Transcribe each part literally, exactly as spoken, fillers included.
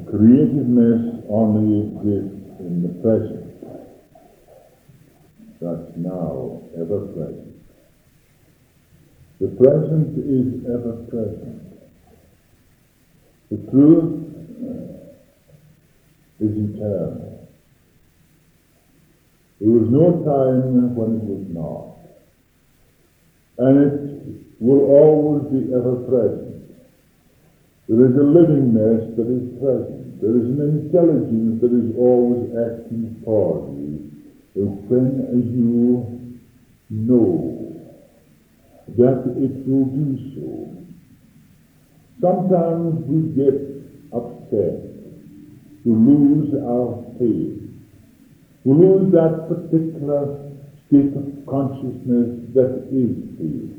Creativeness only exists in the present. That's now, ever present. The present is ever present. The truth is eternal. There was no time when it was not. And it will always be ever present. There is a livingness that is present. There is an intelligence that is always acting for you. And when you know that it will do so, sometimes we get upset. We lose our faith. We lose that particular state of consciousness that is faith.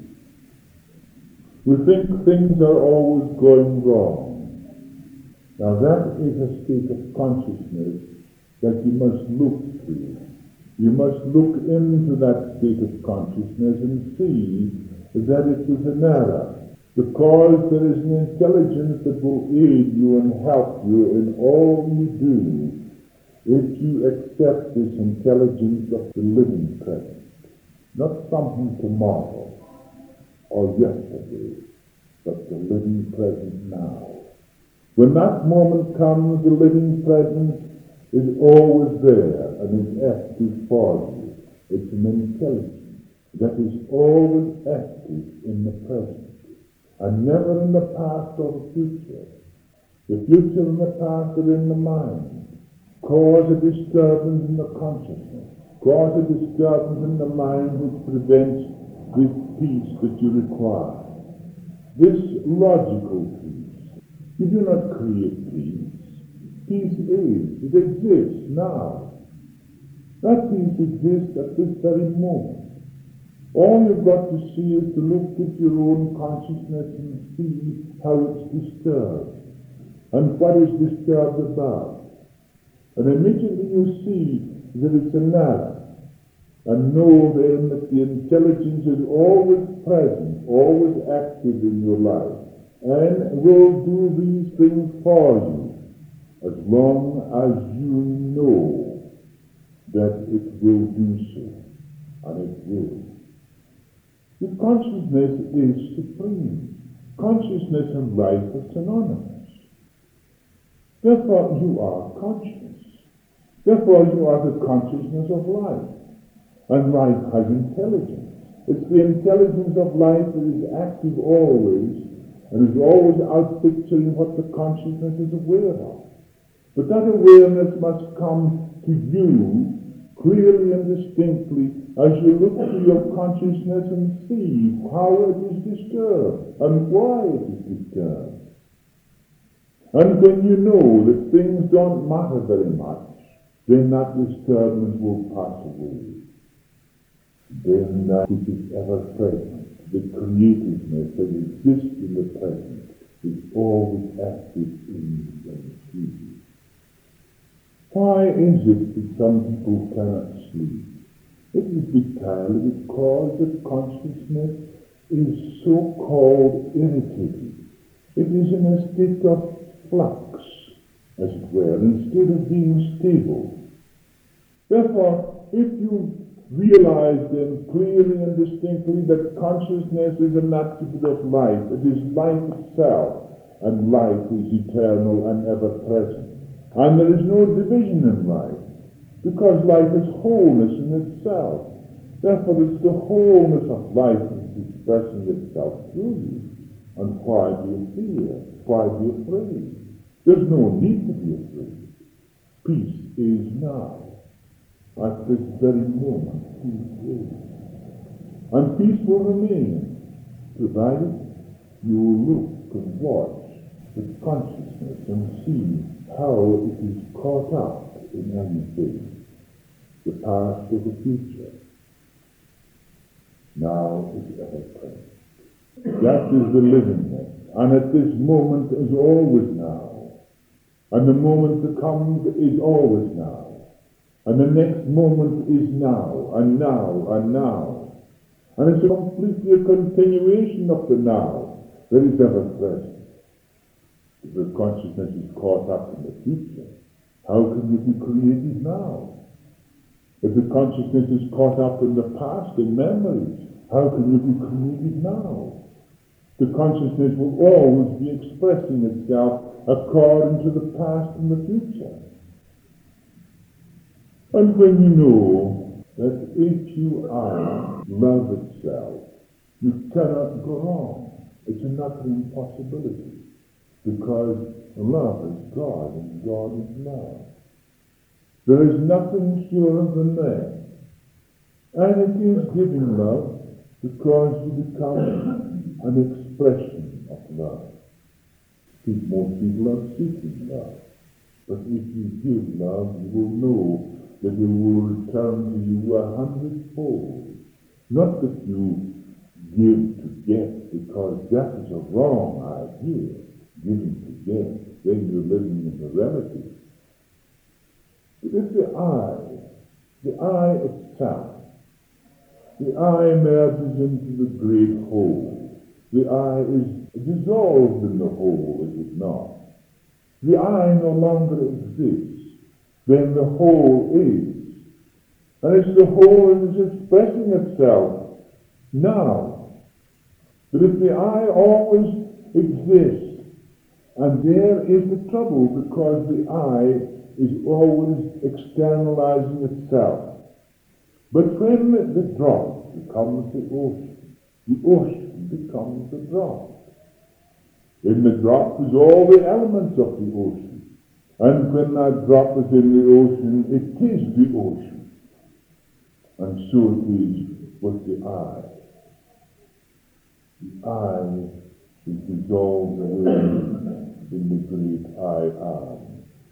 We think things are always going wrong. Now that is a state of consciousness that you must look to. You must look into that state of consciousness and see that it is an error, because there is an intelligence that will aid you and help you in all you do if you accept this intelligence of the living present, not something tomorrow or yesterday, but the living present now. When that moment comes, the living present is always there and is active for you. It's an intelligence that is always active in the present and never in the past or the future. The future and the past are in the mind. Cause a disturbance in the consciousness. Cause a disturbance in the mind which prevents this peace that you require. This logical peace. You do not create peace. Peace is. It exists now. That peace exists at this very moment. All you've got to see is to look at your own consciousness and see how it's disturbed and what is disturbed about. And immediately you see that it's an error. And know then that the intelligence is always present, always active in your life, and will do these things for you as long as you know that it will do so. And it will. The consciousness is supreme. Consciousness and life are synonymous. Therefore you are conscious. Therefore you are the consciousness of life. And life has intelligence. It's the intelligence of life that is active always and is always outpicturing what the consciousness is aware of. But that awareness must come to you clearly and distinctly as you look to your consciousness and see how it is disturbed and why it is disturbed. And when you know that things don't matter very much, then that disturbance will pass away. Then that which is ever present, the creativeness that exists in the present, is always active in you. Why is it that some people cannot sleep? It is entirely because the consciousness is so-called irritated. It is in a state of flux, as it were, instead of being stable. Therefore, if you realize then clearly and distinctly that consciousness is an attribute of life, it is life itself, and life is eternal and ever present. And there is no division in life, because life is wholeness in itself. Therefore it's the wholeness of life that is expressing itself through you. And why do you fear? Why do you afraid? There's no need to be afraid. Peace is now. At this very moment, peace is. And peace will remain, provided you look and watch with consciousness and see how it is caught up in anything, the past or the future. Now is ever present. That is the livingness, and at this moment is always now, and the moment to come is always now. And the next moment is now, and now, and now. And it's completely a continuation of the now that is ever present. The consciousness is caught up in the future, how can you be created now? If the consciousness is caught up in the past, in memories, how can you be created now? The consciousness will always be expressing itself according to the past and the future. And when you know that if you are love itself, you cannot go wrong. It's an utter impossibility, because love is God and God is love. There is nothing surer than that. And it is giving love because you become an expression of love. Most people are seeking love. But if you give love, you will know that it will return to you a hundredfold. Not that you give to get, because that is a wrong idea, giving to get. Then you're living in the relative. But if the eye, the eye itself, the eye merges into the great whole. The eye is dissolved in the whole, is it not? The eye no longer exists. Then the whole is. And it's the whole that is expressing itself now. But if the eye always exists, and there is the trouble, because the eye is always externalizing itself. But when the drop becomes the ocean, the ocean becomes the drop. In the drop is all the elements of the ocean. And when that drop is in the ocean, it is the ocean. And so it is with the eye. The eye is dissolved away in the great I am.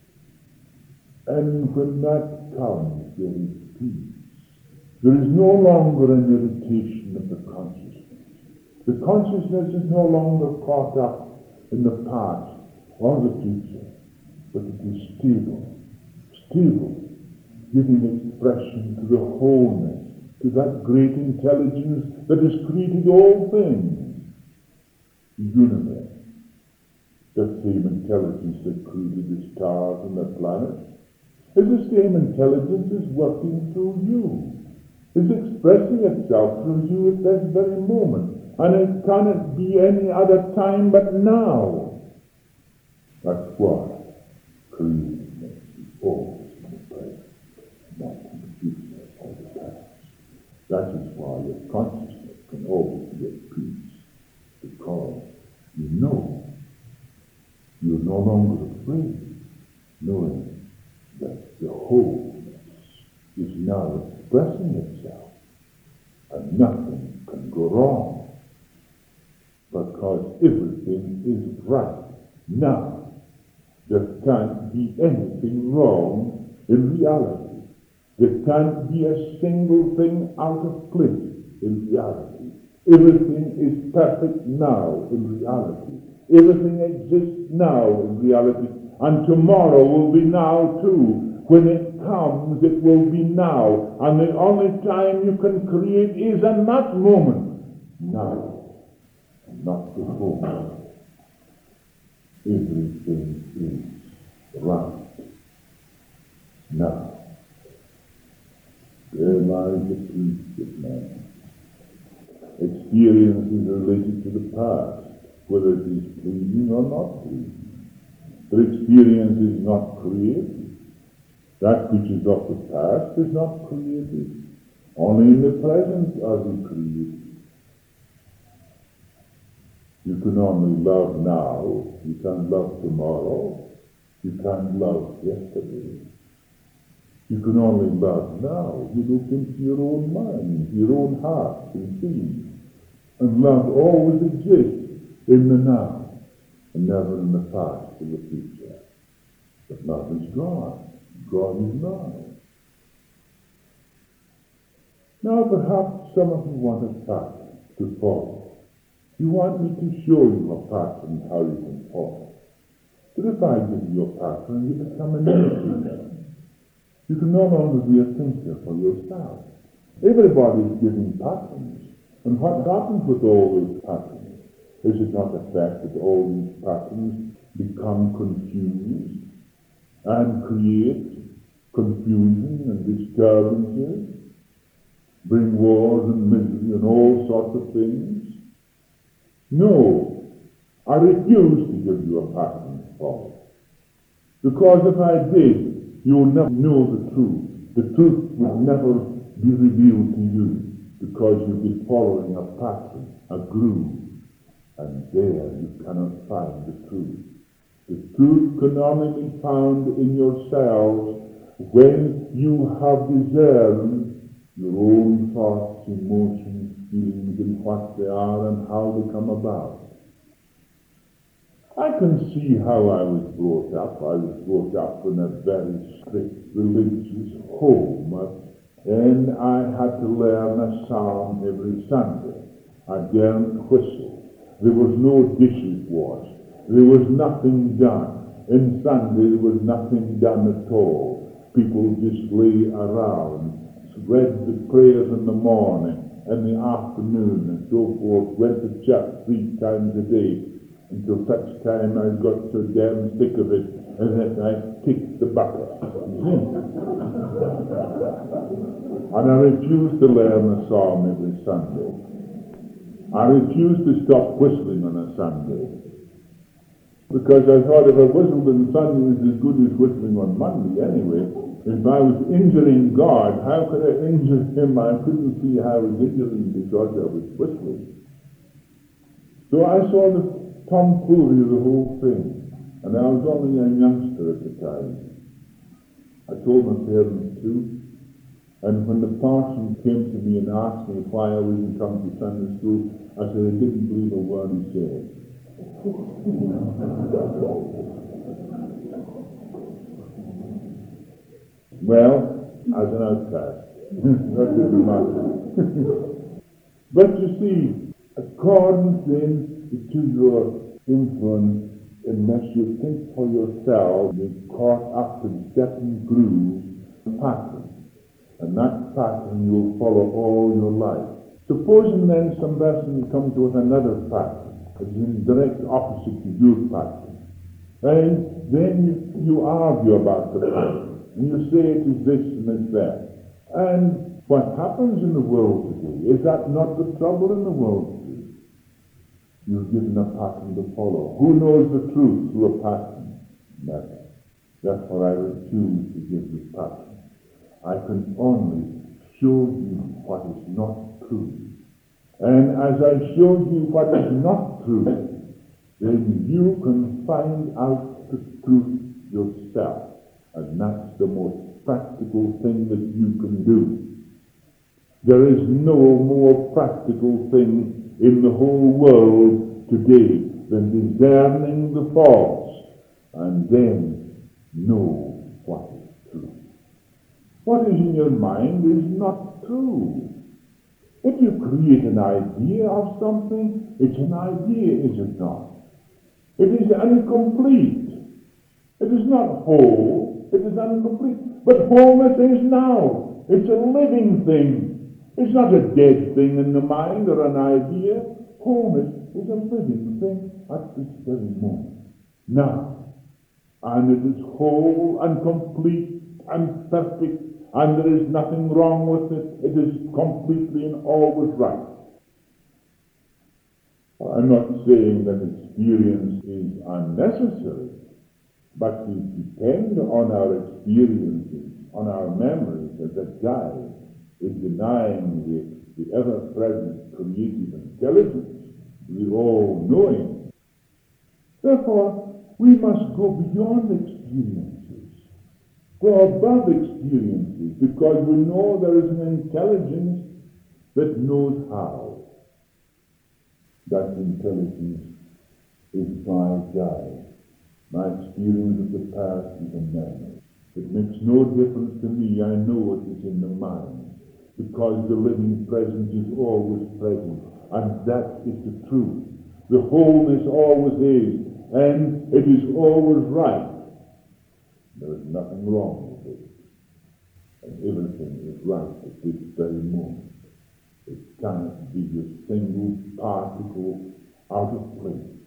And when that comes, there is peace. There is no longer an irritation of the consciousness. The consciousness is no longer caught up in the past or the future, but it is stable, stable, giving expression to the wholeness, to that great intelligence that has created all things, the universe. That same intelligence that created the stars and the planets is the same intelligence is working through you, is expressing itself through you at this very moment. And it cannot be any other time but now. That's why creation is always in the present, not in the future or the past. That is why your consciousness can always be at peace, because you know you're no longer afraid, knowing that the wholeness is now expressing itself, and nothing can go wrong. Because everything is right now. There can't be anything wrong in reality. There can't be a single thing out of place in reality. Everything is perfect now in reality. Everything exists now in reality. And tomorrow will be now too. When it comes, it will be now. And the only time you can create is in that moment. Now. Not before. Everything is right now. There lies the peace of man. Experience is related to the past, whether it is pleasing or not pleasing. But experience is not created. That which is of the past is not created. Only in the present are we created. You can only love now. You can't love tomorrow. You can't love yesterday. You can only love now. You look into your own mind, your own heart and being. And love always exists in the now, and never in the past or the future. But love is God. God is now. Now perhaps some of you want a pattern to follow. You want me to show you a pattern how you can follow. But if I give you a pattern, you become an imitator. You can no longer be a thinker for yourself. Everybody is giving patterns. And what happens with all those patterns? Is it not the fact that all these patterns become confused and create confusion and disturbances, bring wars and misery and all sorts of things? No, I refuse to give you a pattern to follow. Because if I did, you would never know the truth. The truth would never be revealed to you, because you'd be following a pattern, a groove, and there you cannot find the truth. The truth can only be found in yourselves when you have discerned your own thoughts, emotions, feelings, and what they are and how they come about. I can see how I was brought up. I was brought up in a very strict religious home, and I had to learn a psalm every Sunday. I daren't whistle. There was no dishes washed. There was nothing done. In Sunday there was nothing done at all. People just lay around, read the prayers in the morning and the afternoon and so forth, went to church three times a day, until such time I got so damn sick of it, and then I kicked the bucket. And I refused to learn a psalm every Sunday. I refused to stop whistling on a Sunday, because I thought if I whistled on Sunday, it was as good as whistling on Monday anyway. If I was injuring God, how could I injure him? I couldn't see how I was injuring because I was whistling. So I saw the tomfoolery of the whole thing, and I was only a youngster at the time. I told my parents too, and when the parson came to me and asked me why I wasn't coming to Sunday school, I said I didn't believe a word he said. Well, as an outcast, that didn't matter. But you see, according then to your influence, unless you think for yourself, you're caught up in certain grooves, pattern, and that pattern you'll follow all your life. Supposing then some person comes with another pattern, it's in direct opposite to your pattern, and then you, you argue about the pattern, and you say it is this and it's that. And what happens in the world today, is that not the trouble in the world? You're given a pattern to follow. Who knows the truth through a pattern? Never. Therefore I refuse to give you pattern. I can only show you what is not true. And as I show you what is not true, then you can find out the truth yourself. And that's the most practical thing that you can do. There is no more practical thing in the whole world today than discerning the false and then know what is true. What is in your mind is not true. If you create an idea of something, it's an idea, is it not? It is incomplete. It is not whole. It is incomplete. But wholeness is now. It's a living thing. It's not a dead thing in the mind or an idea. Wholeness is a living thing at this very moment. Now, and it is whole and complete and perfect, and there is nothing wrong with it. It is completely and always right. I'm not saying that experience is unnecessary, but we depend on our experiences, on our memories as a guide, in denying the, the ever-present creative intelligence, the all-knowing. Therefore, we must go beyond experiences, go above experiences, because we know there is an intelligence that knows how. That intelligence is my guide. My experience of the past is a memory. It makes no difference to me. I know what is in the mind, because the living present is always present, and that is the truth. The wholeness always is, and it is always right. There is nothing wrong with it, and everything is right at this very moment. It cannot be a single particle out of place.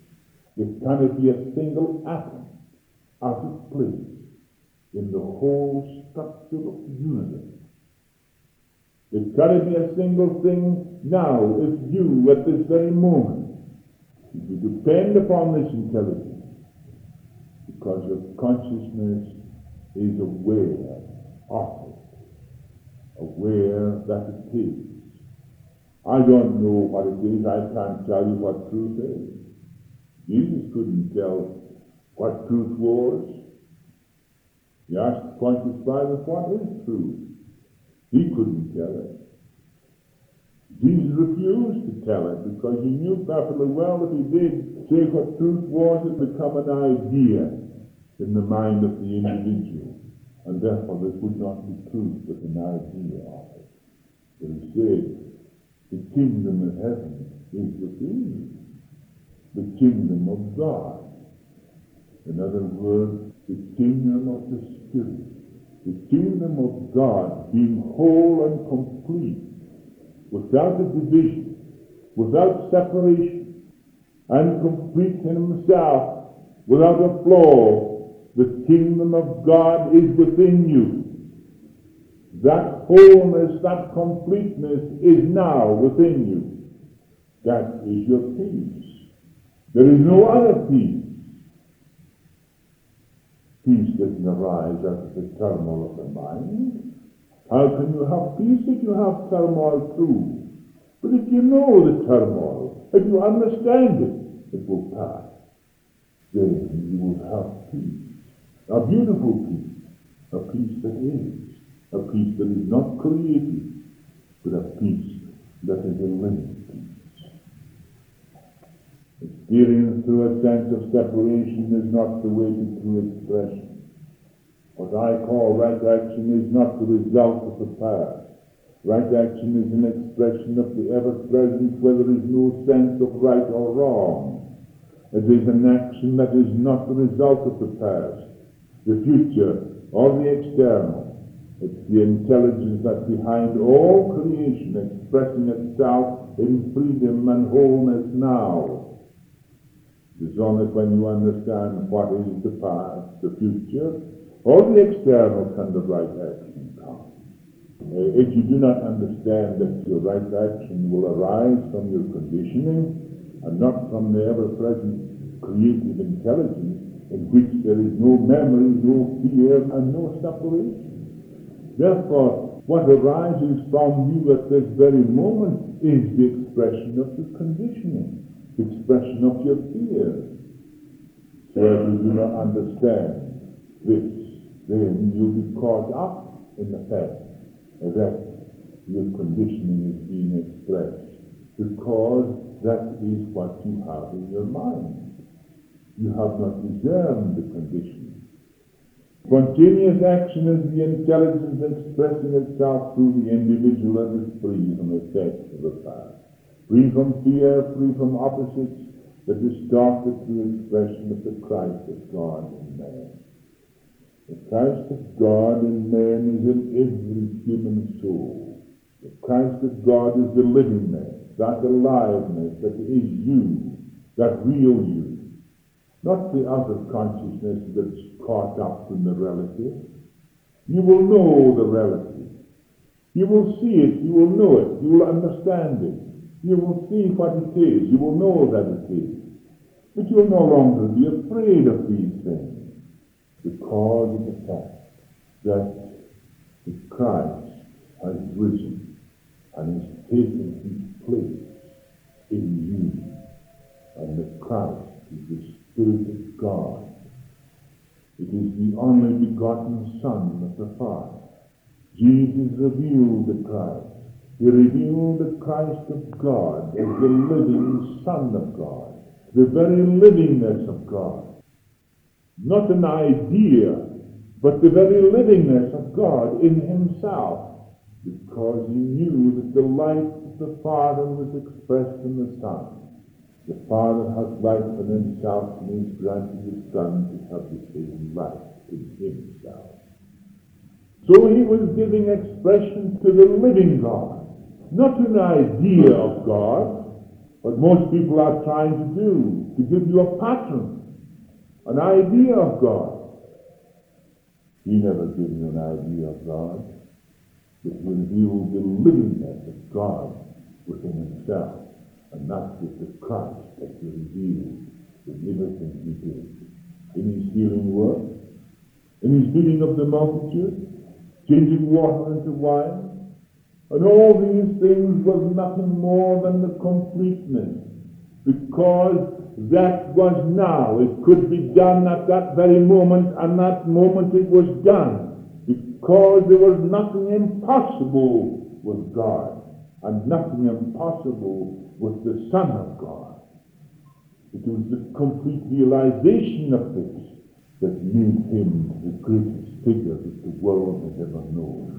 It cannot be a single atom out of place in the whole structure of the universe. It cannot be a single thing now if you, at this very moment, if you depend upon this intelligence, because your consciousness is aware of it, aware that it is. I don't know what it is. I can't tell you what truth is. Jesus couldn't tell what truth was. He asked Pontius Pilate, what is truth? He couldn't tell it. Jesus refused to tell it because he knew perfectly well that he did say what truth was, it would become an idea in the mind of the individual. And therefore this would not be truth, but an idea of it. But he said, the kingdom of heaven is within you. The kingdom of God. In other words, the kingdom of the Spirit. The kingdom of God being whole and complete, without a division, without separation, and complete in himself, without a flaw. The kingdom of God is within you. That wholeness, that completeness is now within you. That is your peace. There is no other peace. Peace doesn't arise out of the turmoil of the mind. How can you have peace if you have turmoil too? But if you know the turmoil, if you understand it, it will pass. Then you will have peace. A beautiful peace. A peace that is. A peace that is not created, but a peace that is a living peace. Experience through a sense of separation is not the way to true expression. What I call right action is not the result of the past. Right action is an expression of the ever-present where there is no sense of right or wrong. It is an action that is not the result of the past, the future, or the external. It's the intelligence that behind all creation expressing itself in freedom and wholeness now. It is only when you understand what is the past, the future, or the external can the right action come. Uh, if you do not understand that your right action will arise from your conditioning and not from the ever-present creative intelligence in which there is no memory, no fear, and no separation. Therefore, what arises from you at this very moment is the expression of the conditioning, the expression of your fear. So if you do not understand this, then you'll be caught up in the fact that your conditioning is being expressed, because that is what you have in your mind. You have not discerned the conditioning. Spontaneous action is the intelligence expressing itself through the individual that is free from the effects of the past, free from fear, free from opposites, that is started through expression of the Christ of God in man. The Christ of God in man is in every human soul. The Christ of God is the livingness, that aliveness that is you, that real you. Not the outer consciousness that's caught up in the relative. You will know the relative. You will see it, you will know it, you will understand it. You will see what it is, you will know that it is. But you will no longer be afraid of these things because of the fact that the Christ has risen and is taken his place in you. And the Christ is the Spirit of God. It is the only begotten Son of the Father. Jesus revealed the Christ. He revealed the Christ of God as the living Son of God, the very livingness of God. Not an idea, but the very livingness of God in himself, because he knew that the life of the Father was expressed in the Son. The Father has life in himself, and he is granting the Son to have the same life in himself. So he was giving expression to the living God, not an idea of God, what most people are trying to do, to give you a pattern, an idea of God. He never gives you an idea of God. It reveals the livingness of God within himself, and that's with the Christ that he revealed in everything he did. In his healing work, in his feeding of the multitude, changing water into wine, and all these things was nothing more than the completeness, because that was now. It could be done at that very moment, and that moment it was done, because there was nothing impossible with God, and nothing impossible with the Son of God. It was the complete realization of this that made him the greatest figure that the world has ever known.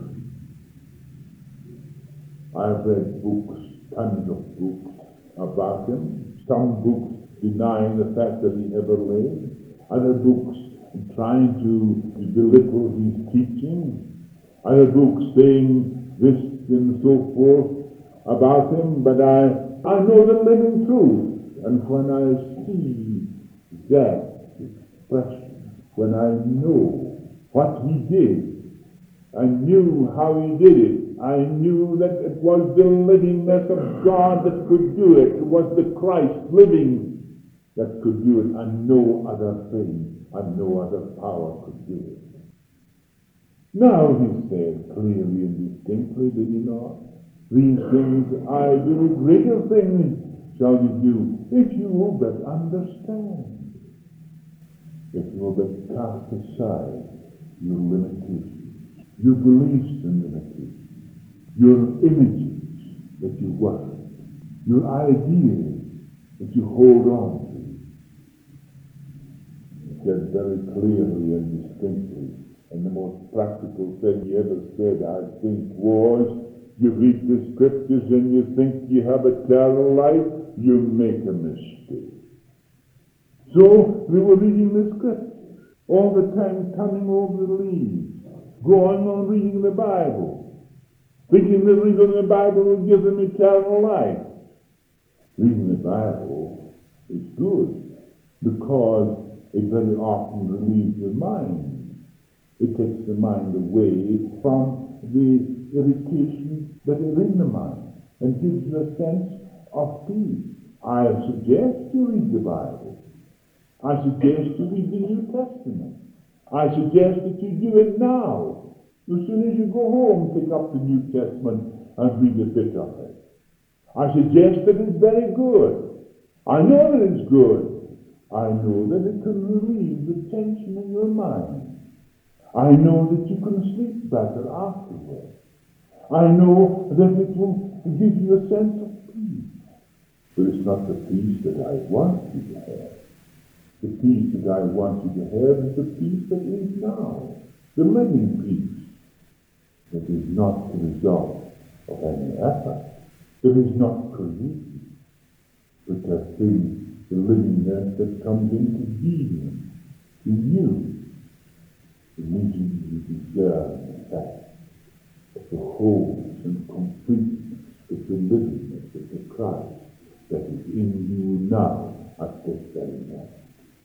I've read books, tons of books about him. Some books denying the fact that he ever lived. Other books trying to belittle his teaching. Other books saying this and so forth about him. But I, I know the living truth. And when I see that expression, when I know what he did, I knew how he did it. I knew that it was the livingness of God that could do it. It was the Christ living that could do it, and no other thing and no other power could do it. Now he said clearly and distinctly, did he not? These things I do, greater things shall you do, if you will but understand. If you will but cast aside your limitations, your beliefs and limitations, your images that you worship, your ideas that you hold on to. He said very clearly and distinctly, and the most practical thing he ever said, I think, was, you read the scriptures and you think you have eternal life, you make a mistake. So we were reading the scriptures, all the time turning over the leaves, going on reading the Bible, thinking that reading the Bible will give them eternal life. Reading the Bible is good because it very often relieves the mind. It takes the mind away from the irritation that is in the mind and gives you a sense of peace. I suggest you read the Bible. I suggest you read the New Testament. I suggest that you do it now. As soon as you go home, pick up the New Testament and read a bit of it. I suggest that it's very good. I know that it's good. I know that it can relieve the tension in your mind. I know that you can sleep better afterwards. I know that it will give you a sense of peace. But it's not the peace that I want you to have. The peace that I want you to have is the peace that is now. The living peace. That is not the result of any effort. It is not created. But a thing, the livingness that comes into being in you. Immediately you discern the fact of the wholeness and completeness of the livingness of the Christ that is in you now at this very moment.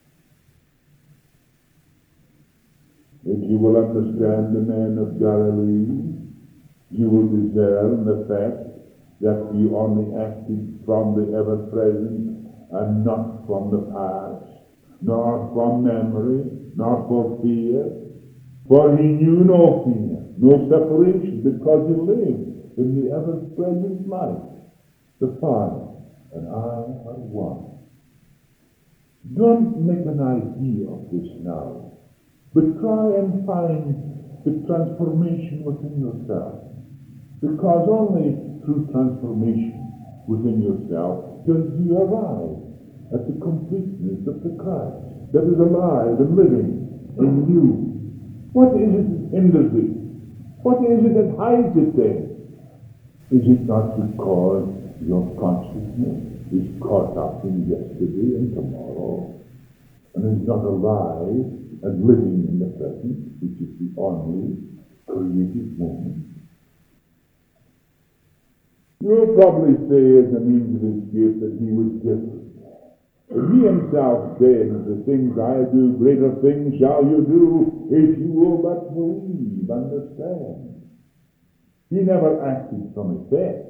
If you will understand the man of Galilee, you will discern the fact that he only acted from the ever-present and not from the past, nor from memory, nor for fear. For he knew no fear, no separation, because he lived in the ever-present life. The Father and I are one. Don't make an idea of this now, but try and find the transformation within yourself. Because only through transformation within yourself does you arrive at the completeness of the Christ that is alive and living in you. What is it that hinders it? What is it that hides it there? Is it not because your consciousness is caught up in yesterday and tomorrow, and is not alive and living in the present, which is the only creative moment? You'll probably say as a means of escape that he was different. But he himself said, the things I do, greater things shall you do, if you will but believe, understand. He never acted from effects.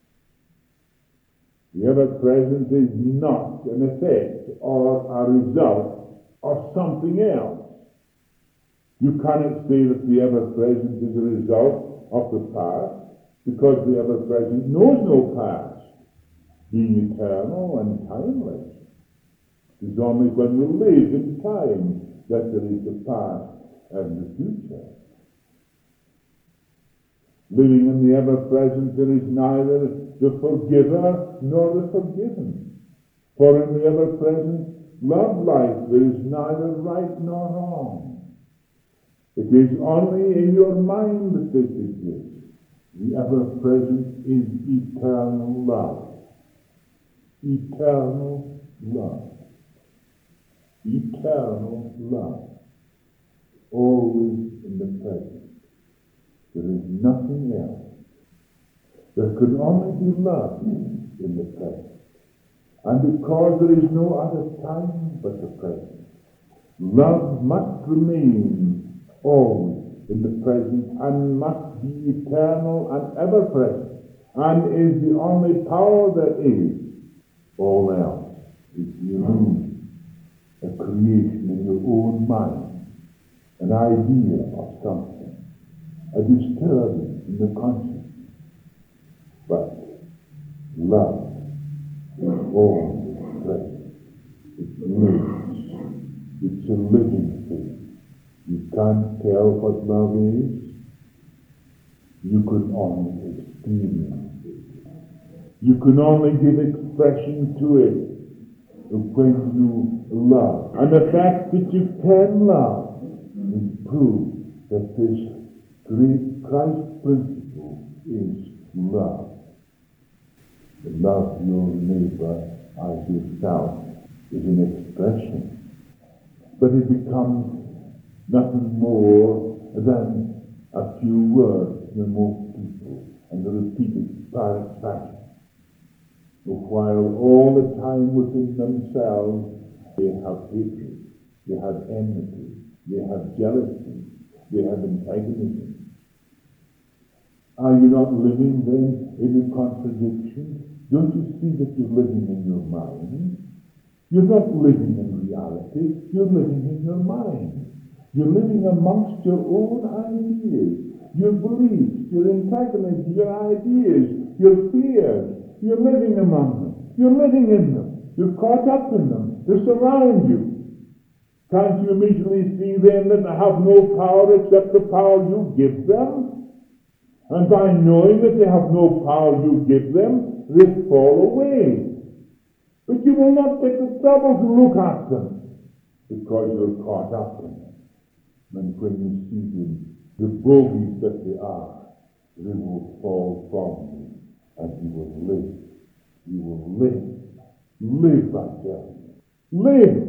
The ever-present is not an effect or a result of something else. You cannot say that the ever-present is a result of the past, because the ever-present knows no past, being eternal and timeless. It is only when we live in time that there is the past and the future. Living in the ever-present, there is neither the forgiver nor the forgiven. For in the ever-present love life there is neither right nor wrong. It is only in your mind that this exists. The ever-present is eternal love. Eternal love. Eternal love. Always in the present. There is nothing else. There can only be love in the present. And because there is no other time but the present, love must remain always in the present and must be eternal and ever present, and is the only power there is. All else is the illusion, a creation in your own mind, an idea of something, a disturbance in the consciousness. But love is always present. It lives. It's a living thing. You can't tell what love is. You can only experience it. You can only give expression to it when you love. And the fact that you can love is proof that this great Christ principle is love. Love your neighbor as yourself is an expression. But it becomes nothing more than a few words to most people, and the repeated parrot fashion. While all the time within themselves they have hatred, they have enmity, they have jealousy, they have antagonism. Are you not living then in a contradiction? Don't you see that you're living in your mind? You're not living in reality, you're living in your mind. You're living amongst your own ideas, your beliefs, your antagonisms, your ideas, your fears. You're living among them. You're living in them. You're caught up in them. They surround you. Can't you immediately see then that they have no power except the power you give them? And by knowing that they have no power you give them, they fall away. But you will not take the trouble to look at them, because you're caught up in them. And when you see them, the bogies that they are, they will fall from you, and you will live. You will live. Live, I tell you. Live!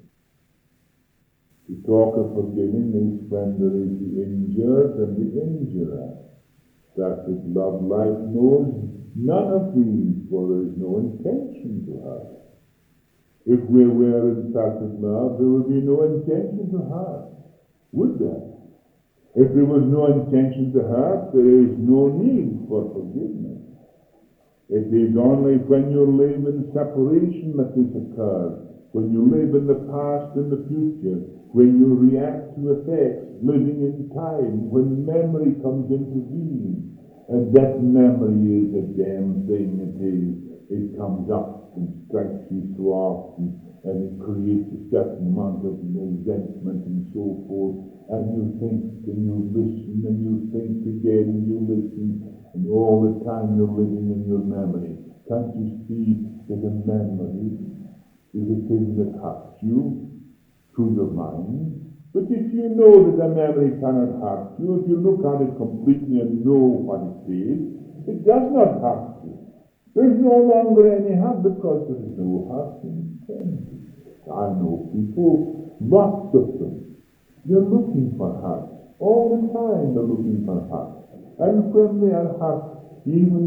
To talk of forgiving is when there is the injured and the injurer. That with love life knows none of these, for there is no intention to hurt. If we were in perfect love, there would be no intention to hurt, would there? If there was no intention to hurt, there is no need for forgiveness. It is only when you live in separation that this occurs, when you live in the past and the future, when you react to effects, living in time, when memory comes into being. And that memory is a damn thing it is. It comes up and strikes you so often, and it creates a certain amount of resentment and so forth. And you think, and you listen, and you think again, and you listen, and all the time you're living in your memory. Can't you see that a memory is a thing that hurts you through your mind? But if you know that a memory cannot hurt you, if you look at it completely and know what it is, it does not hurt you. There's no longer any hurt because there is no hurt intended. I know people, lots of them, they're looking for hurt. All the time they're looking for hurt. And when they are hurt, even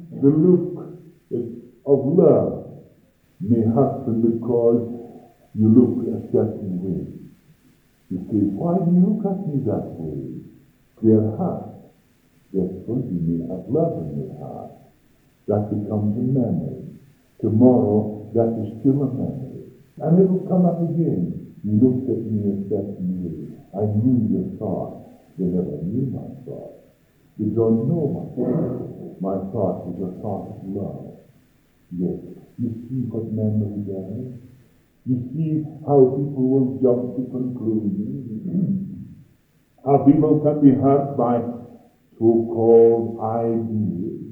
The look of love may happen because you look a certain way. You say, why do you look at me that way? Clear heart. Therefore, you may have love in your heart. That becomes a memory. Tomorrow, that is still a memory. And it will come up again. You looked at me a certain way. I knew your thought. You never knew my thought. You don't know my thought. My thought is a thought of love. Yes. You see what memory does? You see how people will jump to conclusions. How people can be hurt by so-called ideas.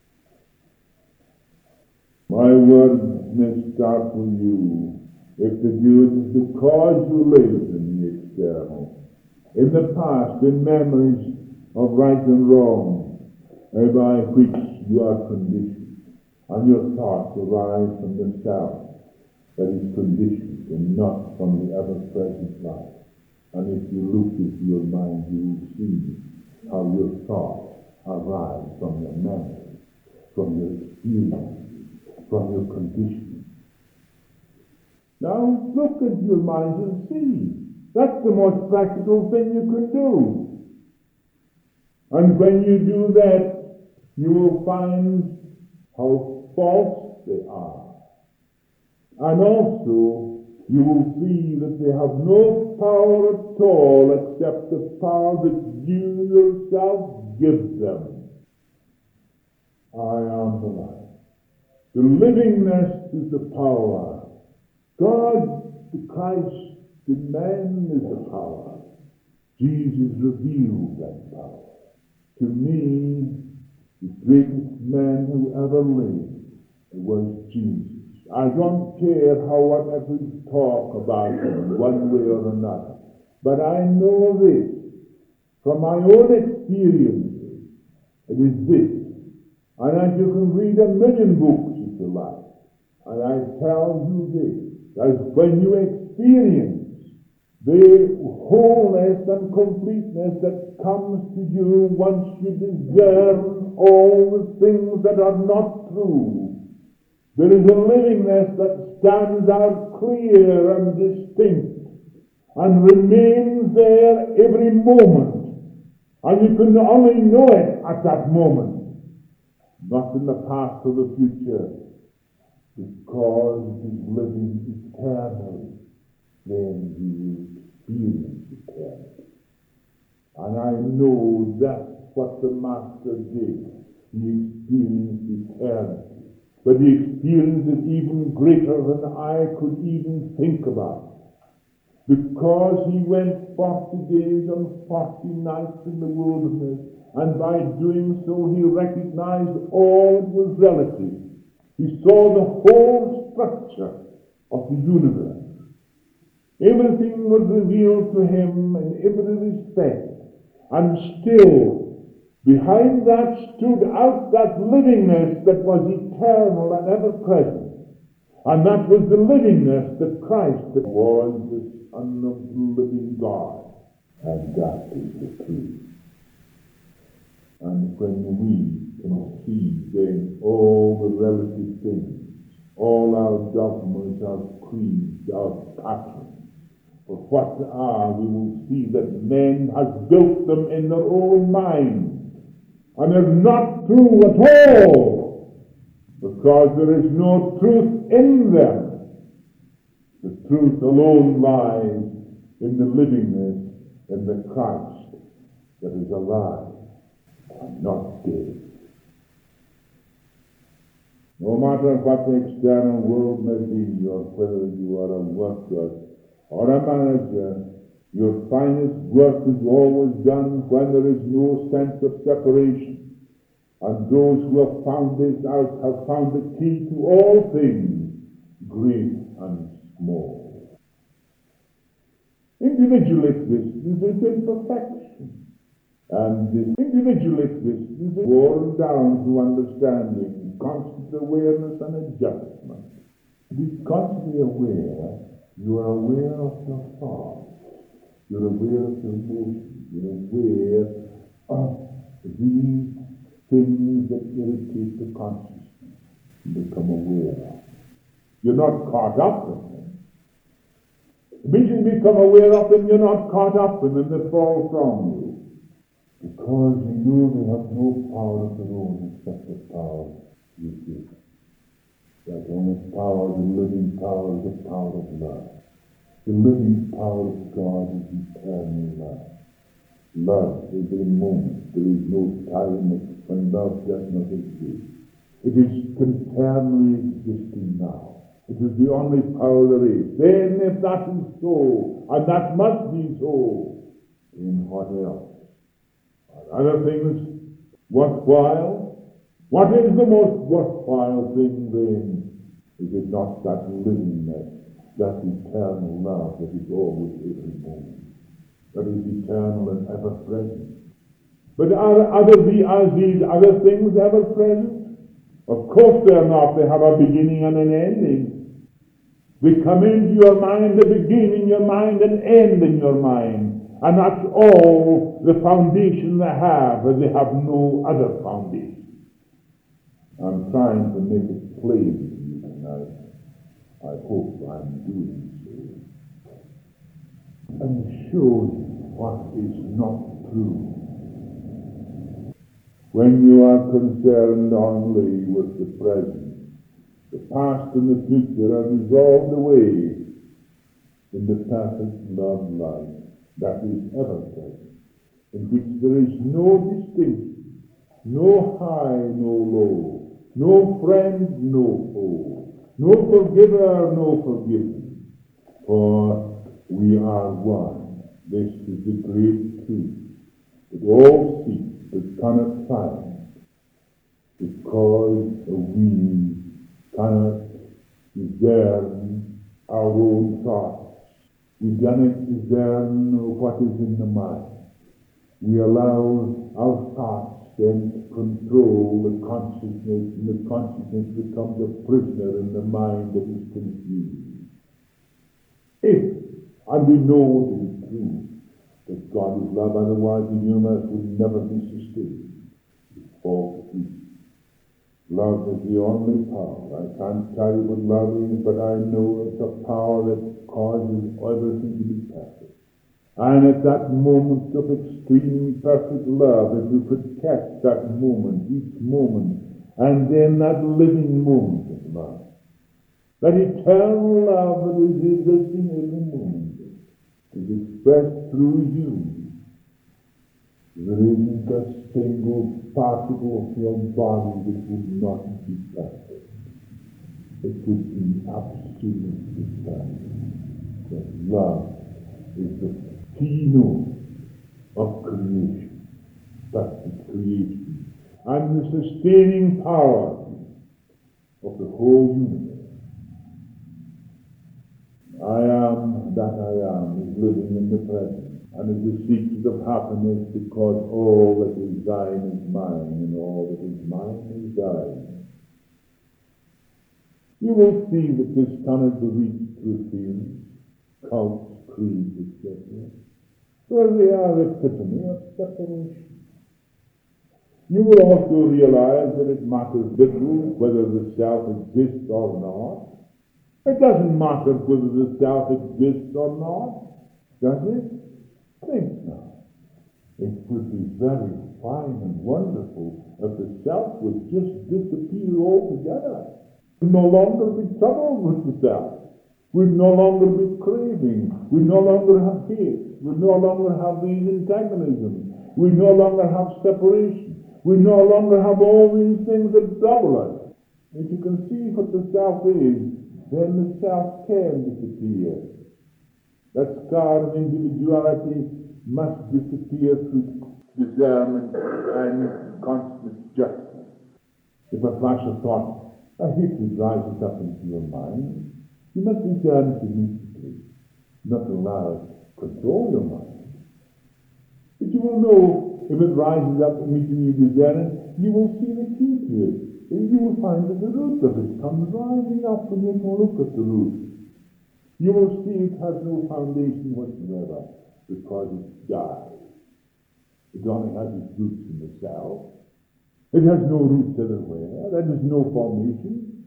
My words may startle you if they do it is because you live in the external. In the past, in memories of right and wrong, by which you are conditioned, and your thoughts arise from the self that is conditioned and not from the ever-present life. And if you look into your mind, you will see how your thoughts arise from your memory, from your experience, from your conditioning. Now look at your mind and see. That's the most practical thing you can do. And when you do that, you will find how false they are. And also, you will see that they have no power at all except the power that you yourself give them. I am the life. The livingness is the power. God, the Christ, the man is the power. Jesus revealed that power. To me, the greatest man who ever lived was Jesus. I don't care how whatever you talk about him, one way or another. But I know this, from my own experiences, it is this. And as you can read a million books if you like, and I tell you this, that when you experience the wholeness and completeness that comes to you once you discern all the things that are not true, there is a livingness that stands out clear and distinct and remains there every moment. And you can only know it at that moment, not in the past or the future, because it is living eternally. Then you will experience eternity. And I know that's what the Master did. He experienced eternity. But the experience is even greater than I could even think about. Because he went forty days and forty nights in the wilderness, and by doing so he recognized all that was relative. He saw the whole structure of the universe. Everything was revealed to him in every respect. And still, behind that stood out that livingness that was eternal and ever-present. And that was the livingness that Christ was, the Son of the living God. And that is the truth. And when we can see then all the relative things, all our dogmas, our creeds, our patterns, for what they are, we will see that men have built them in their own mind. And they're not true at all, because there is no truth in them. The truth alone lies in the livingness in the Christ that is alive and not dead. No matter what the external world may be, or whether you are a worker or a manager, your finest work is always done when there is no sense of separation. And those who have found this out have found the key to all things, great and small. Individual existence is imperfection. And this individual existence is worn down to understanding, constant awareness and adjustment. To be constantly aware, you are aware of your thoughts. You're aware of your emotions. You're aware of the things that irritate the consciousness, you become aware of. You're not caught up in them. The minute you become aware of them, you're not caught up in them, they fall from you. Because you know they have no power of their own except the power you give. That only power, the living power, is the power of love. The living power of God is eternal love. Love is a moment. There is no time when love does not exist. It is eternally existing now. It is the only power there is. Then if that is so, and that must be so, then what else? Are other things worthwhile? What is the most worthwhile thing then? Is it not that livingness, that eternal love that is always every moment, that is eternal and ever present? But are, other, are these other things ever present? Of course they are not. They have a beginning and an ending. They come into your mind, they begin in your mind and end in your mind. And that's all the foundation they have, and they have no other foundation. I'm trying to make it plain to you tonight. I hope I'm doing so. And show you what is not true. When you are concerned only with the present, the past and the future are resolved away in the perfect love life that is ever present, in which there is no distinction, no high, no low, no friend, no foe, no forgiver, no forgiven, for we are one. This is the great truth that all seek but cannot find, because we cannot discern our own thoughts. We cannot discern what is in the mind. We allow our thoughts then to control the consciousness, and the consciousness becomes a prisoner in the mind that is confused. If, and we know it is true, that God is love, otherwise the universe would never be sustained. It's false peace. Love is the only power. I can't tell you what love is, but I know it's a power that causes everything to be perfect. And at that moment of extreme perfect love, if we could catch that moment, each moment, and then that living moment of love, that eternal love that is existing every moment, is expressed through you. There isn't a single particle of your body that would not be perfect. It would be absolutely perfect. That love is the keynote of creation, perfect creation, and the sustaining power of the whole universe. I am that I am is living in the present, and is the secret of happiness, because all that is thine is mine, and all that is mine is thine. You will see that this cannot be reached through feelings, cults, creeds, et cetera, for they are the epitome of separation. You will also realize that it matters little whether the self exists or not. It doesn't matter whether the self exists or not, does it? Think now. It would be very fine and wonderful if the self would just disappear altogether. We'd no longer be troubled with the self. We'd no longer be craving. We'd no longer have hate. We'd no longer have these antagonisms. We'd no longer have separation. We'd no longer have all these things that trouble us. If you can see what the self is, then the self can disappear. That scar of individuality must disappear through discernment and conscious judgment. If a flash of thought, a hatred rises up into your mind, you must discern it immediately, not allow it to control your mind. But you will know if it rises up immediately, you discern it, you will see the key to it. You will find that the root of it comes rising up, and you can look at the root. You will see it has no foundation whatsoever, because it's died. It only has its roots in the self. It has no roots everywhere. There is no formation.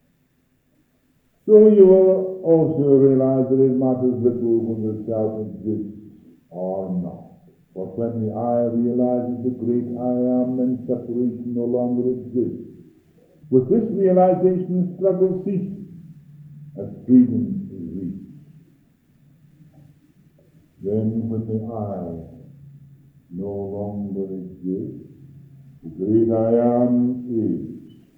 So you will also realize that it matters little whether the self exists or not. But when the I realizes the great I am, then separation no longer exists. With this realization, struggle ceases as freedom is reached. Then when the I no longer exists, the great I am is.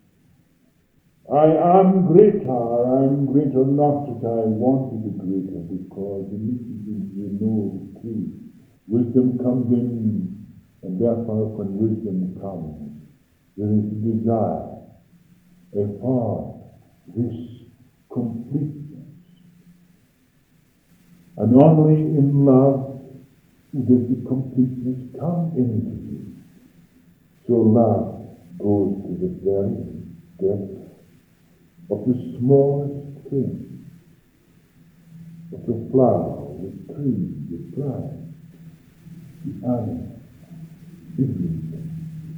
I am greater, I am greater not that I want to be greater, because immediately you know the truth. Wisdom comes in, and therefore when wisdom comes, there is a desire, a for this completeness. And only in love does the completeness come into you. So love goes to the very depth of the smallest thing, of the flower, the tree, the plant, the animal, everything.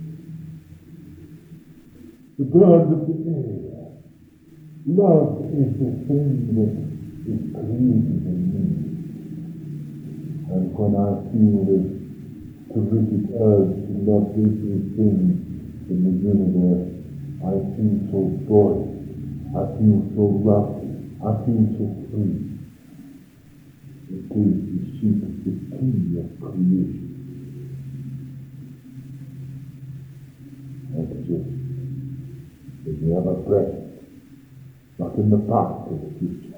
The birds of the air. Love is the thing that is created in me. And when I feel this terrific urge to love everything in the universe, I feel so buoyant, I feel so lovely, I feel so free. It is the secret, the key of creation. Exists in the ever present, not in the past or the future.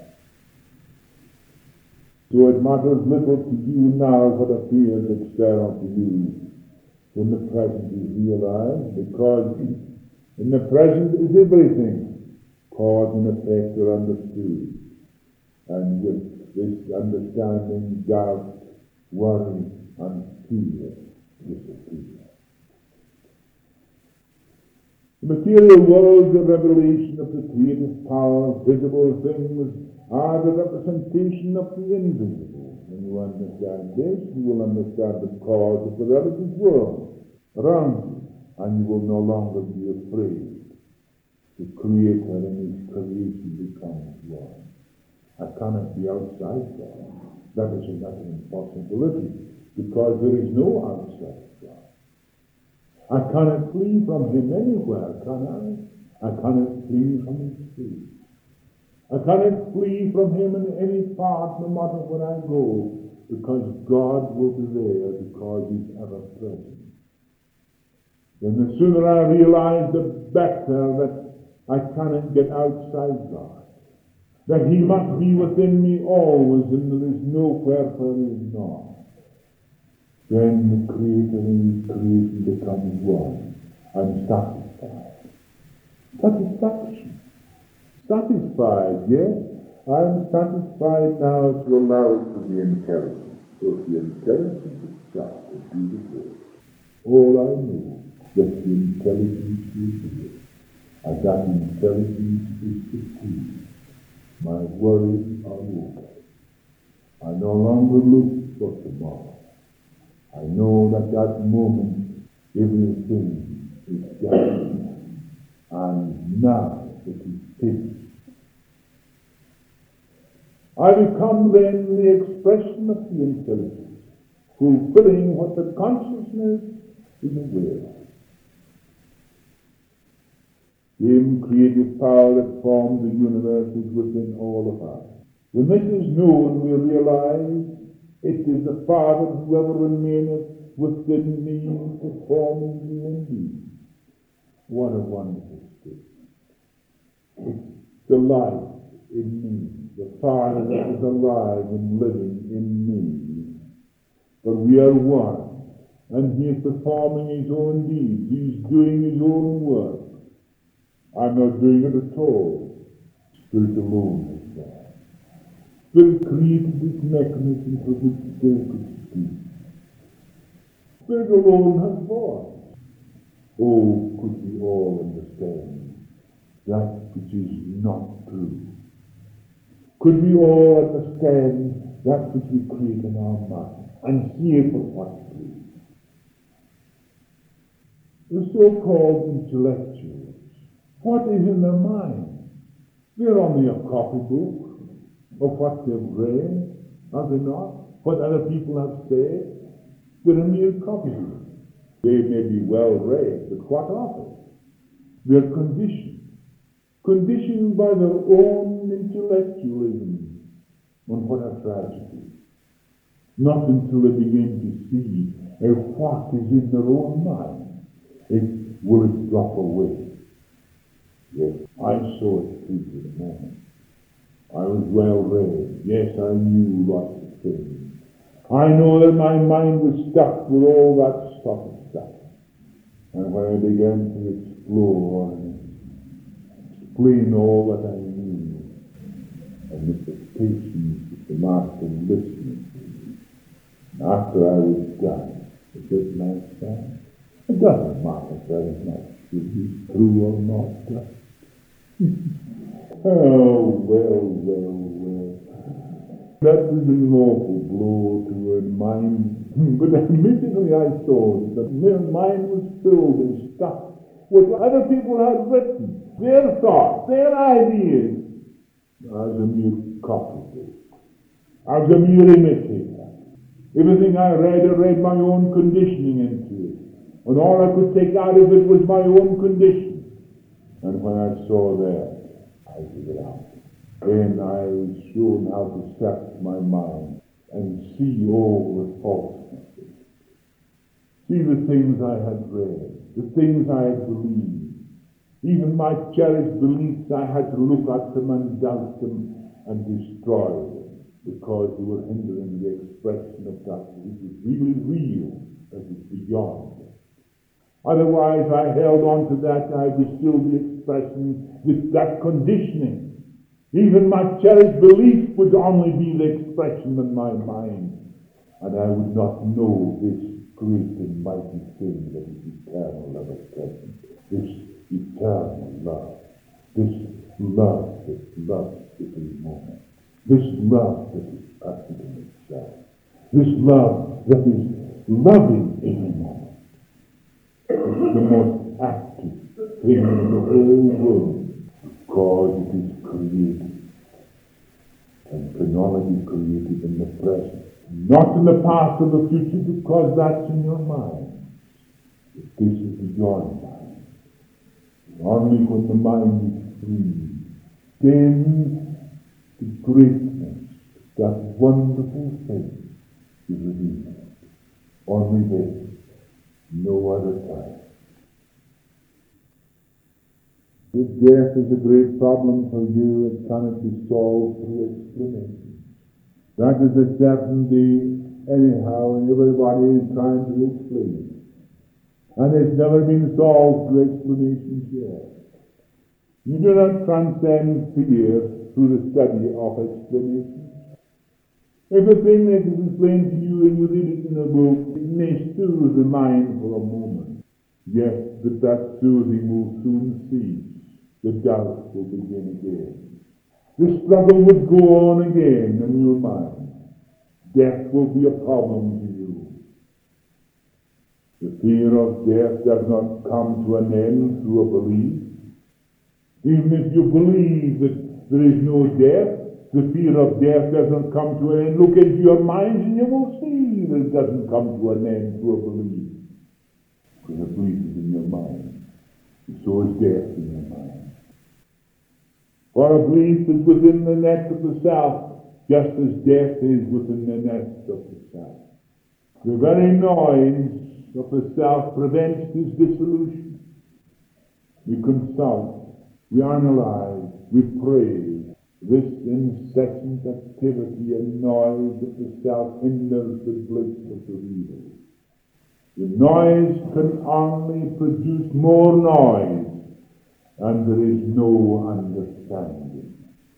So it matters little to you now what appears external to you when the present is realized, because in the present is everything. Cause and effect are understood. And with this understanding, doubt, worry, and fear disappear. The material world, the revelation of the creative power, visible things, are the representation of the invisible. When you understand this, you will understand the cause of the relative world around you, and you will no longer be afraid. The Creator and His creation becomes one. I cannot be outside God. That is an utter impossibility, because there is no outside God. I cannot flee from Him anywhere, can I? I cannot flee from His face. I cannot flee from Him in any part, no matter where I go, because God will be there, because He's ever present. Then the sooner I realize, the better that I cannot get outside God, that He must be within me always, and there is nowhere where He is not. Then the Creator and His creation becomes one. I'm satisfied. Satisfaction. Satisfied, yes. I'm satisfied now to allow it to be intelligent. So the intelligence itself will do the work. All I know that the intelligence will do it. And that intelligence is the key. My worries are over. I no longer look for tomorrow. I know that that moment everything is done. And now it is finished. I become then the expression of the intelligence, fulfilling what the consciousness is aware of. The creative power that formed the universe is within all of us. When this is known, we realize it is the Father who ever remaineth within me, performing me indeed. What a wonderful state. It's the life in me, the Father that is alive and living in me. But we are one, and He is performing His own deeds. He is doing His own work. I'm not doing it at all. Spirit alone is there. Spirit created this mechanism for which Spirit could speak. Spirit alone has voice. Oh, could we all understand that which is not true? Could we all understand that which we create in our mind and hear for what's true? the so-called intellectuals, what is in their mind? They're only a copybook of what they've read, are they not? What other people have said? They're a mere copybook. They may be well read, but what of it? They're conditioned, conditioned by their own intellectualism. And what a tragedy. Not until they begin to see uh, what is in their own mind, it will it drop away. Yes, I saw it too for the moment. I was well read. Yes, I knew lots of things. I know that my mind was stuck with all that sort of stuff. And when I began to explore and explain all that I knew, and with the patience of the Master listening to me, after I was done, I said, my son, it doesn't matter very much if he's true or not. Oh, well, well, well. That was an awful blow to her mind. But immediately I saw that their mind was filled and stuffed with what other people had written, their thoughts, their ideas, as a mere copybook, as a mere imitator. Everything I read, I read my own conditioning into it. And all I could take out of it was my own condition. And when I saw that, I took it out. And I was shown how to search my mind and see all the falsenesses. See the things I had read, the things I had believed. Even my cherished beliefs, I had to look at them and doubt them and destroy them because they were hindering the expression of that which was really real, that was beyond. Otherwise, I held on to that, I was still the expression with that conditioning. Even my cherished belief would only be the expression in my mind, and I would not know this great and mighty thing that is eternal, ever present, this eternal love, this love that loves every moment, this love that is perfect in itself, this love that is loving every moment. It's the most active thing in the whole world, because it is created, and can only be created in the present, not in the past or the future, because that's in your mind. But this is beyond mind. Only when the mind is free, then the greatness, that wonderful thing, is revealed. Only then, no other time. If death is a great problem for you, it cannot be solved through explanation. That is a certainty anyhow, and everybody is trying to explain it. And it's never been solved through explanations yet. You do not transcend fear through the study of explanations. If a thing that is explained to you and you read it in a book, it may soothe the mind for a moment. Yes, but that soothing will soon cease. The doubt will begin again. The struggle would go on again in your mind. Death will be a problem to you. The fear of death does not come to an end through a belief. Even if you believe that there is no death, the fear of death doesn't come to an end. Look into your minds and you will see that it doesn't come to an end through a belief. Because a belief is in your mind. And so is death in your mind. For a belief is within the net of the self, just as death is within the net of the self. The very noise of the self prevents this dissolution. We consult, we analyze, we pray. This incessant activity and noise of the self hinders the bliss of the real. The noise can only produce more noise, and there is no understanding.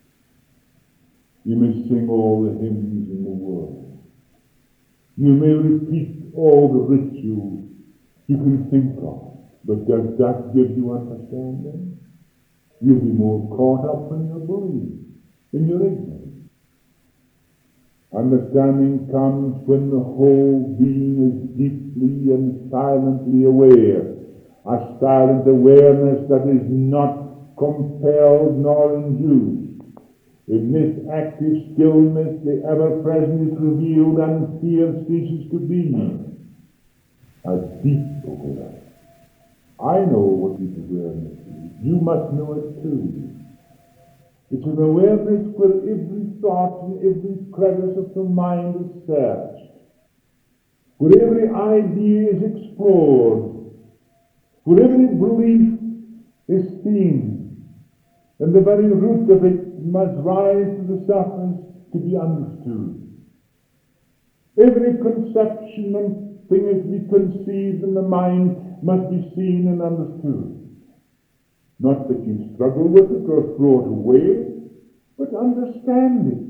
You may sing all the hymns in the world. You may repeat all the rituals you can think of, but does that give you understanding? You'll be more caught up in your belief, in your ignorance. Understanding comes when the whole being is deeply and silently aware a silent awareness that is not compelled nor induced. In this active stillness, the ever-present is revealed and fear ceases to be. A deep awareness. I know what deep awareness is. You must know it too. It's an awareness where every thought and every crevice of the mind is searched, where every idea is explored, where every belief is seen, and the very root of it must rise to the surface to be understood. Every conception and thing is to be conceived in the mind must be seen and understood. Not that you struggle with it or throw it away, but understand it.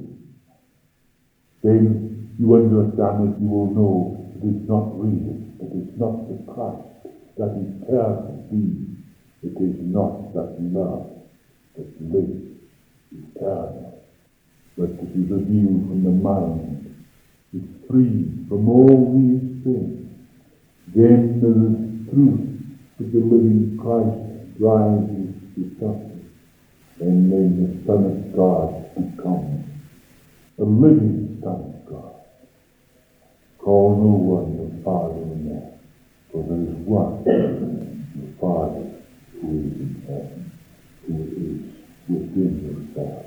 Then you understand it, you will know it is not real, it is not the Christ, that eternal being. It is not that love that lives eternal, but to be revealed from the mind, is free from all these things. Then there is truth to the living Christ rises to suffering, and then the Son of God becomes a living Son of God. Call no one the Father in that, for there is one, the Father, who is in heaven, who is within yourself.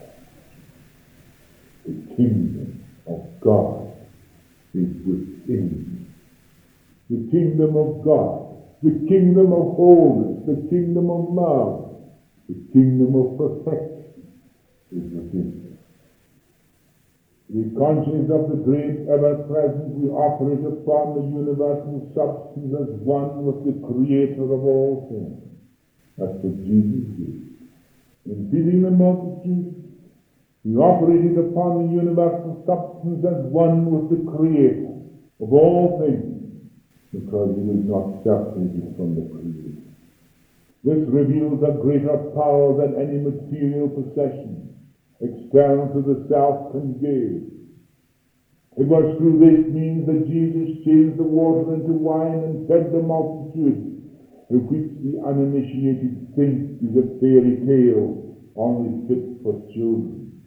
The kingdom of God is within you. The kingdom of God, the kingdom of wholeness, the kingdom of love, the kingdom of perfection is within you. We conscious of the great ever-present, we operate upon the universal substance as one with the Creator of all things. That's what Jesus did. In feeding the multitude, he operated upon the universal substance as one with the Creator of all things, because he was not separated from the Creator. This reveals a greater power than any material possession external to the self can give. It was through this means that Jesus changed the water into wine and fed the multitude, of which the uninitiated think is a fairy tale only fit for children.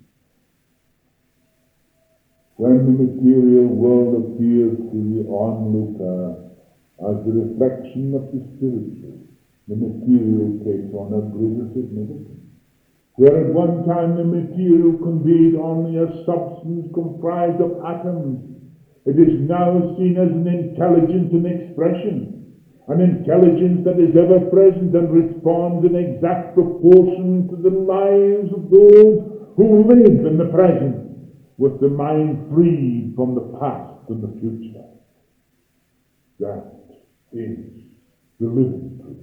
When the material world appears to the onlooker as the reflection of the spiritual, the material takes on a greater significance. Where at one time the material conveyed only a substance comprised of atoms, it is now seen as an intelligence and expression, an intelligence that is ever present and responds in exact proportion to the lives of those who live in the present, with the mind freed from the past and the future. That is the living truth.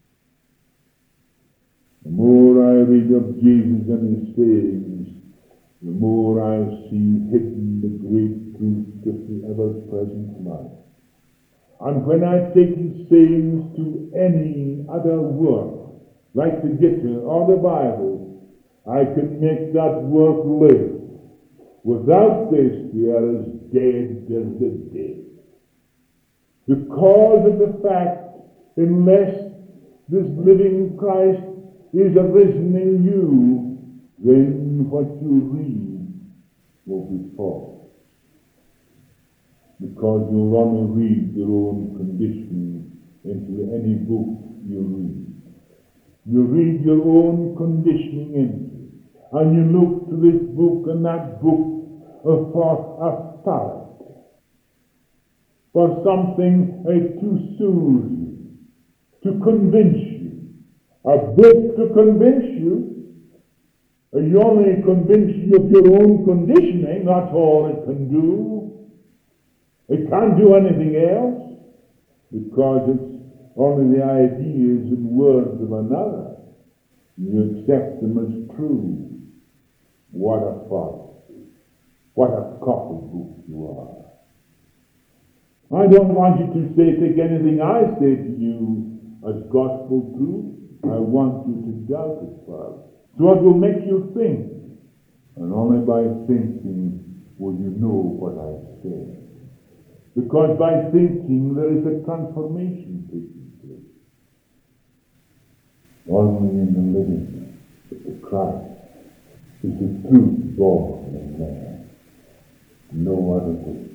The more I read of Jesus and his sayings, the more I see hidden the great truth of the ever-present life. And when I take his sayings to any other work, like the Gita or the Bible, I can make that work live. Without this, they are as dead as the dead. Because of the fact, unless this living Christ is arisen in you, then what you read will be false. Because you'll only read your own conditioning into any book you read. You read your own conditioning into it, and you look to this book and that book for authority, for something uh, to soothe you, to convince you. A book to convince you, you only convince you of your own conditioning, that's all it can do. It can't do anything else, because it's only the ideas and words of another. You accept them as true. What a fallacy. What a copybook you are. I don't want you to say, take anything I say to you as gospel truth. I want you to doubt it first. So it will make you think. And only by thinking will you know what I say. Because by thinking there is a transformation taking place. Only in the living the Christ is the truth born in man. No other way.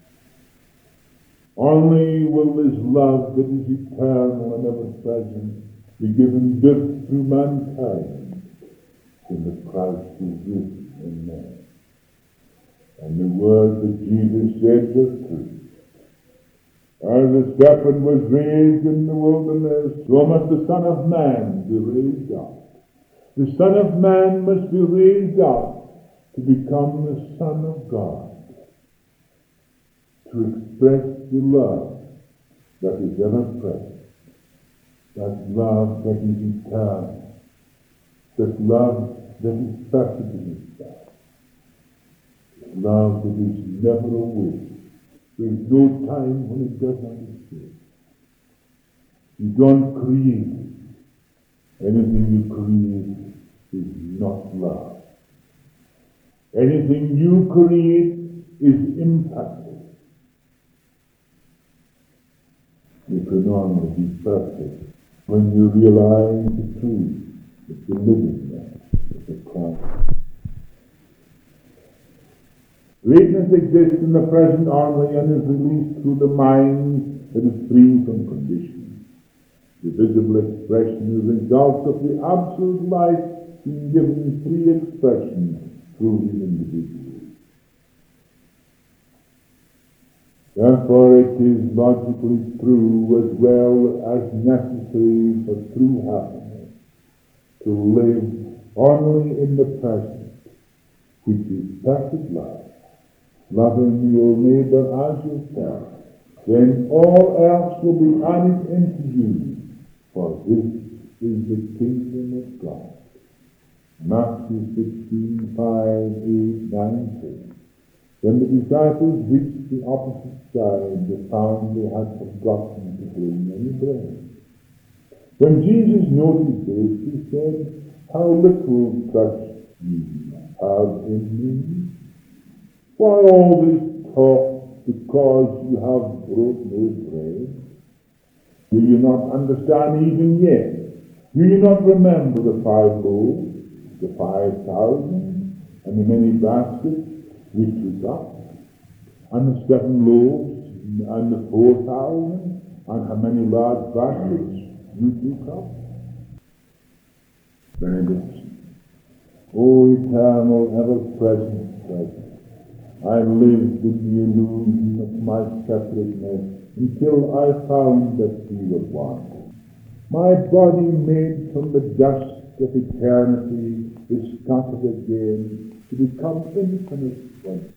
Only will this love that is eternal and ever-present be given birth through mankind when the Christ is written in man. And the words that Jesus said were true. As the serpent was raised in the wilderness, so must the Son of Man be raised up. The Son of Man must be raised up to become the Son of God, to express the love that is ever present, that love that is eternal, that love that is perfect in itself, love that is never away. There is no time when it does not exist. You don't create it. Anything you create is not love. Anything you create is impacted. You can only be perfect when you realize the truth that the living man is the Christ. Greatness exists in the present only and is released through the mind that is free from conditions. The visible expression is the result of the absolute life being given free expression through the individual. Therefore it is logically true as well as necessary for true happiness to live only in the present, which is perfect love. Loving your neighbor as yourself, then all else will be added into you, for this is the kingdom of God. Matthew sixteen, five, eight, nine, ten. When the disciples reached the opposite side, they found they had forgotten to bring any bread. When Jesus noticed this, he said, "How little trust you have in me? Why all this talk because you have brought no bread? Do you not understand even yet? Do you not remember the five loaves, the five thousand, and the many baskets which you got, and the seven loaves, and the four thousand, and how many large baskets you took up?" Benediction. O eternal, ever-present presence, I lived in the illusion of my separateness until I found that we were one. My body made from the dust of eternity is scattered again to become infinite once